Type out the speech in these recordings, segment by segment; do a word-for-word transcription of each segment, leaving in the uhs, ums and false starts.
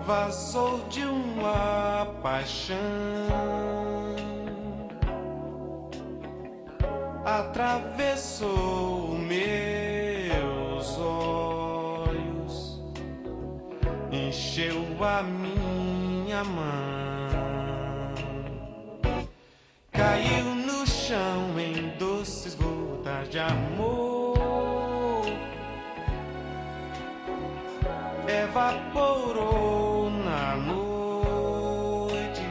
vazou de uma paixão, atravessou meus olhos, encheu a minha mão, caiu no chão em doces gotas de amor, evaporou na noite,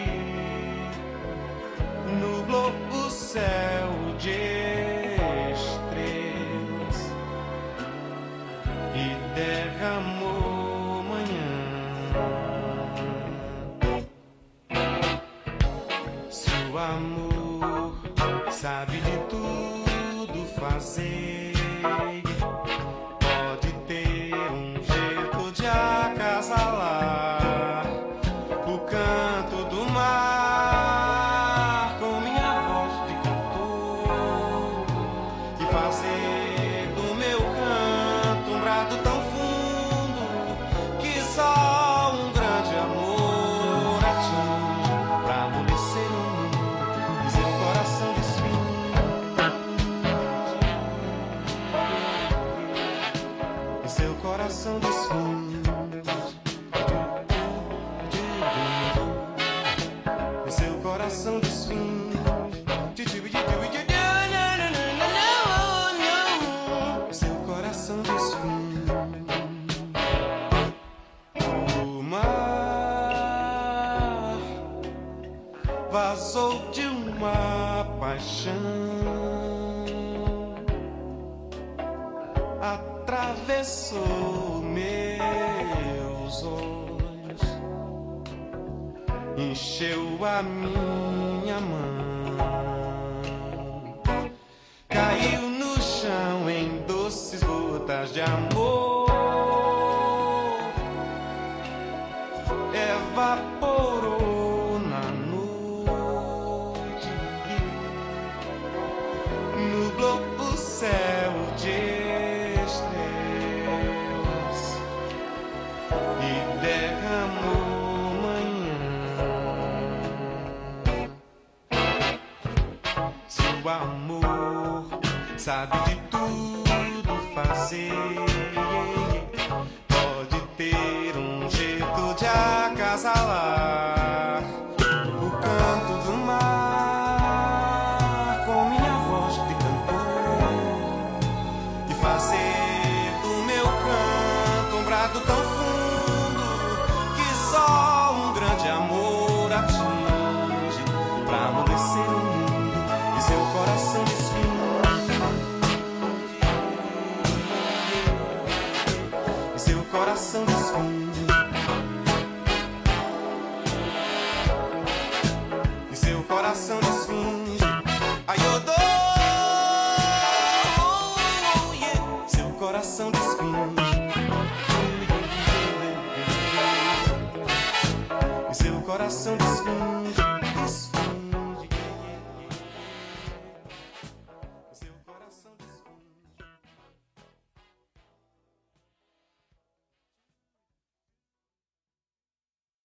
nublou o céu de estrelas e derramou manhã. Se o amor sabe de tudo fazer, pode ter um jeito de acasalar o canto do mar com minha voz de cantor e fazer do meu canto um brado tão fundo que só um grande amor atinge pra amolecer o mundo e seu coração desfinge, e seu coração desfinge. Seu coração desfinge, seu coração desfinge. O mar vazou de uma paixão, atravessou meus olhos, encheu a minha mão, caiu no chão em doces gotas de amor, evaporou na noite, nublou o céu de estrelas e derramou manhã. Se o amor sabe de tudo fazer, pode ter um jeito de acasalar o canto do mar com minha voz de cantor e fazer do meu canto um brado tão fundo que só um grande amor atinge pra amolecer o mundo e seu coração desfinge, e seu coração desfinge, e seu coração desfinge. Ai, eu dou, oh, yeah. Seu coração desfinge, e seu coração desfinge.